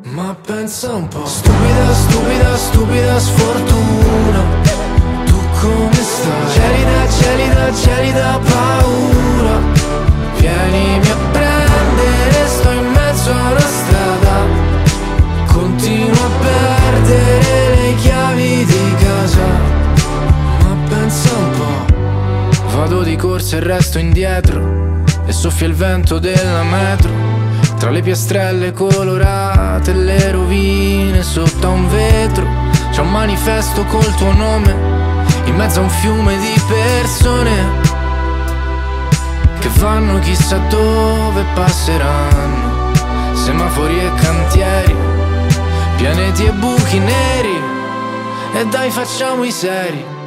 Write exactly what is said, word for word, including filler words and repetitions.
Ma pensa un po'. Stupida, stupida, stupida sfortuna. Tu come stai? Gelida, gelida, gelida paura. Vienimi a prendere, sto in mezzo a una strada. Continuo a perdere le chiavi di casa. Ma pensa un po'. Vado di corsa e resto indietro e soffia il vento della metro. Tra le piastrelle colorate e le rovine sotto a un vetro c'è un manifesto col tuo nome in mezzo a un fiume di persone che vanno chissà dove passeranno. Semafori e cantieri, pianeti e buchi neri. E dai, facciamo i seri.